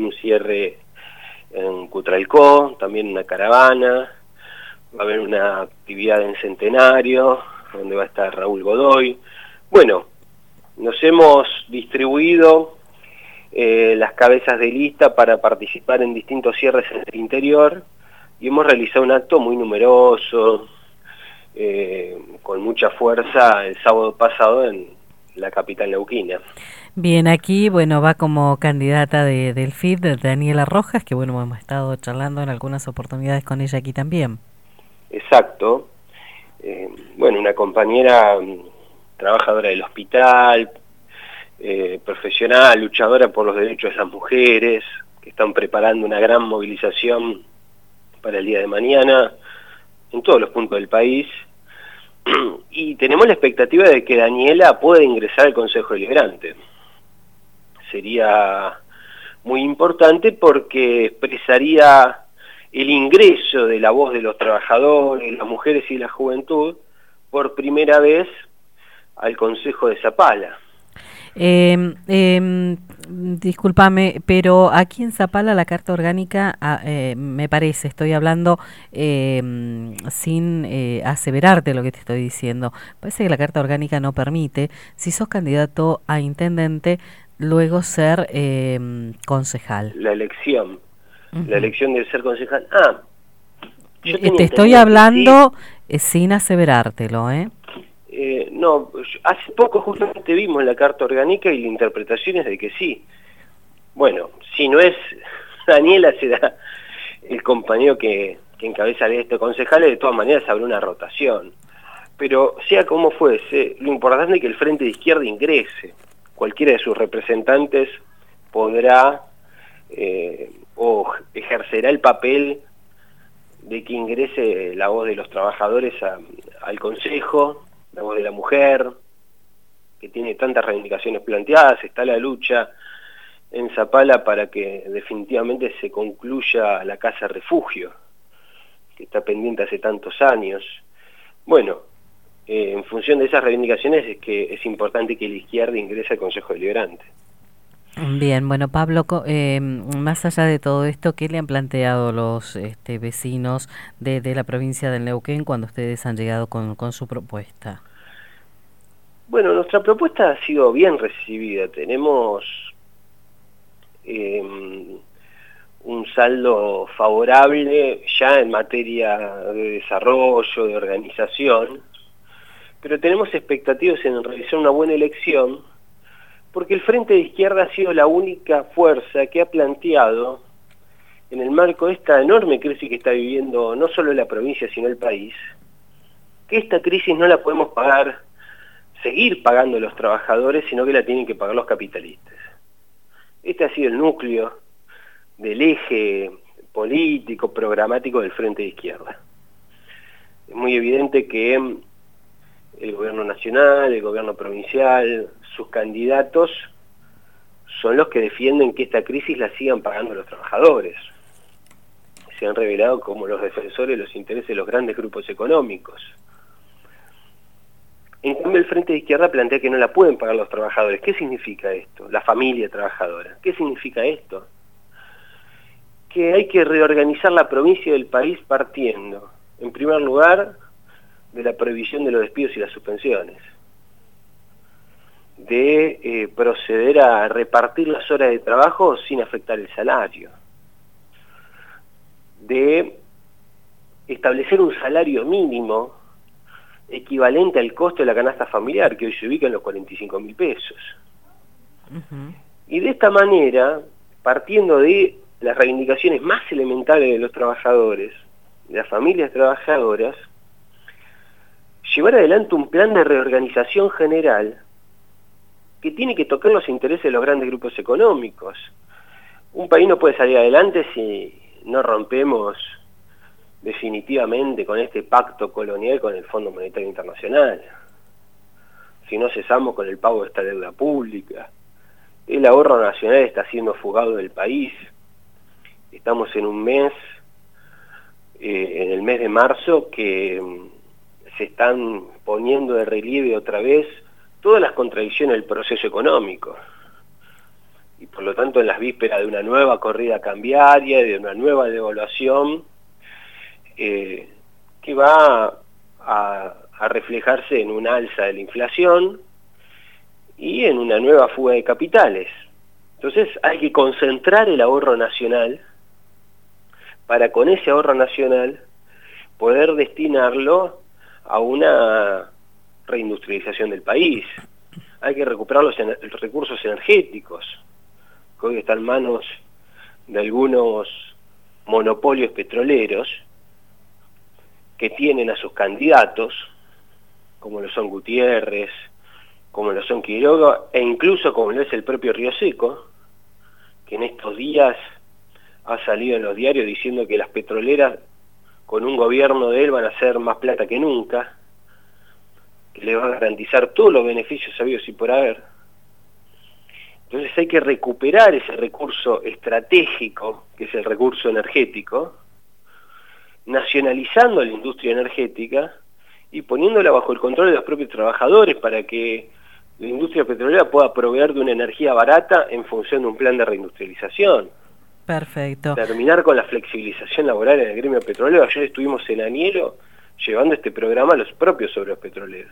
un cierre en Cutralcó, también una caravana, va a haber una actividad en Centenario, donde va a estar Raúl Godoy. Bueno, nos hemos distribuido las cabezas de lista para participar en distintos cierres en el interior y hemos realizado un acto muy numeroso, con mucha fuerza el sábado pasado en la capital neuquina. Bien, aquí, bueno, va como candidata del FID, de Daniela Rojas, que bueno, hemos estado charlando en algunas oportunidades con ella aquí también. Exacto. Bueno, una compañera trabajadora del hospital, profesional, luchadora por los derechos de las mujeres, que están preparando una gran movilización para el día de mañana en todos los puntos del país. Y tenemos la expectativa de que Daniela pueda ingresar al Consejo Deliberante. Sería muy importante porque expresaría el ingreso de la voz de los trabajadores, las mujeres y la juventud por primera vez al Consejo de Zapala. Discúlpame, pero aquí en Zapala la Carta Orgánica, me parece, estoy hablando sin aseverarte lo que te estoy diciendo, parece que la Carta Orgánica no permite, si sos candidato a intendente, luego ser concejal. La elección de ser concejal. Te estoy hablando sin aseverártelo, No, hace poco justamente vimos la Carta Orgánica y la interpretación es de que sí. Bueno, si no es Daniela, será el compañero que encabeza de este concejal, de todas maneras habrá una rotación. Pero sea como fuese, lo importante es que el Frente de Izquierda ingrese. Cualquiera de sus representantes podrá o ejercerá el papel de que ingrese la voz de los trabajadores al Consejo, la voz de la mujer, que tiene tantas reivindicaciones planteadas. Está la lucha en Zapala para que definitivamente se concluya la casa refugio, que está pendiente hace tantos años. Bueno, en función de esas reivindicaciones es que es importante que la izquierda ingrese al Consejo Deliberante. Bien, bueno, Pablo, más allá de todo esto, ¿qué le han planteado los vecinos de la provincia del Neuquén cuando ustedes han llegado con su propuesta? Bueno, nuestra propuesta ha sido bien recibida. Tenemos un saldo favorable ya en materia de desarrollo, de organización, pero tenemos expectativas en realizar una buena elección, porque el Frente de Izquierda ha sido la única fuerza que ha planteado, en el marco de esta enorme crisis que está viviendo no solo la provincia sino el país, que esta crisis no la podemos seguir pagando los trabajadores, sino que la tienen que pagar los capitalistas. Este ha sido el núcleo del eje político, programático del Frente de Izquierda. Es muy evidente que el gobierno nacional, el gobierno provincial, sus candidatos son los que defienden que esta crisis la sigan pagando los trabajadores. Se han revelado como los defensores de los intereses de los grandes grupos económicos. En cambio, el Frente de Izquierda plantea que no la pueden pagar los trabajadores. ¿Qué significa esto? La familia trabajadora. ¿Qué significa esto? Que hay que reorganizar la provincia del país partiendo, en primer lugar, de la prohibición de los despidos y las suspensiones, de proceder a repartir las horas de trabajo sin afectar el salario, de establecer un salario mínimo equivalente al costo de la canasta familiar, que hoy se ubica en los 45.000 pesos. Y de esta manera, partiendo de las reivindicaciones más elementales de los trabajadores, de las familias trabajadoras, llevar adelante un plan de reorganización general que tiene que tocar los intereses de los grandes grupos económicos. Un país no puede salir adelante si no rompemos definitivamente con este pacto colonial con el Fondo Monetario Internacional, si no cesamos con el pago de esta deuda pública. El ahorro nacional está siendo fugado del país. Estamos en un mes, en el mes de marzo, que se están poniendo de relieve otra vez todas las contradicciones del proceso económico. y por lo tanto en las vísperas de una nueva corrida cambiaria, de una nueva devaluación, que va a reflejarse en un alza de la inflación y en una nueva fuga de capitales. Entonces hay que concentrar el ahorro nacional para con ese ahorro nacional poder destinarlo a una reindustrialización del país. Hay que recuperar los recursos energéticos, que hoy están en manos de algunos monopolios petroleros que tienen a sus candidatos, como lo son Gutiérrez, como lo son Quiroga, e incluso como lo es el propio Río Seco, que en estos días ha salido en los diarios diciendo que las petroleras con un gobierno de él van a hacer más plata que nunca, que le va a garantizar todos los beneficios habidos y por haber. Entonces hay que recuperar ese recurso estratégico, que es el recurso energético, nacionalizando la industria energética y poniéndola bajo el control de los propios trabajadores para que la industria petrolera pueda proveer de una energía barata en función de un plan de reindustrialización. Perfecto. Terminar con la flexibilización laboral en el gremio petrolero. Ayer estuvimos en Anielo llevando este programa a los propios obreros petroleros.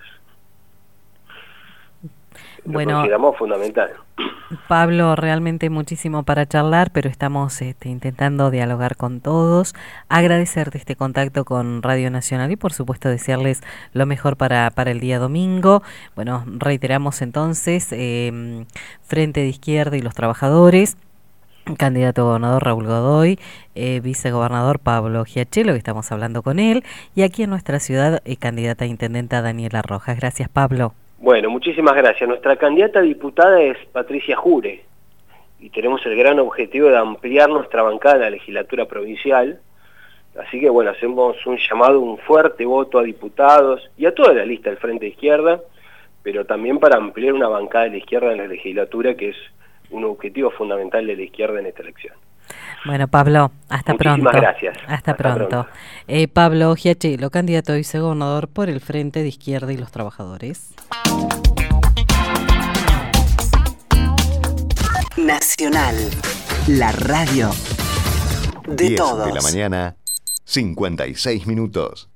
Lo consideramos fundamental. Pablo, realmente muchísimo para charlar, pero estamos intentando dialogar con todos. Agradecerte este contacto con Radio Nacional y por supuesto desearles lo mejor para el día domingo. Bueno, reiteramos entonces, Frente de Izquierda y los Trabajadores, candidato a gobernador Raúl Godoy, vicegobernador Pablo Giachelo, que estamos hablando con él, y aquí en nuestra ciudad, candidata a intendenta Daniela Rojas. Gracias, Pablo. Bueno, muchísimas gracias. Nuestra candidata a diputada es Patricia Jure y tenemos el gran objetivo de ampliar nuestra bancada en la legislatura provincial. Así que bueno, hacemos un llamado, un fuerte voto a diputados y a toda la lista del Frente de Izquierda, pero también para ampliar una bancada de la izquierda en la legislatura, que es un objetivo fundamental de la izquierda en esta elección. Bueno, Pablo, hasta pronto. Muchísimas gracias. Hasta pronto. Pablo Giachelo, candidato a vicegobernador por el Frente de Izquierda y los Trabajadores. Nacional, la radio de 10 todos. de la mañana, 56 minutos.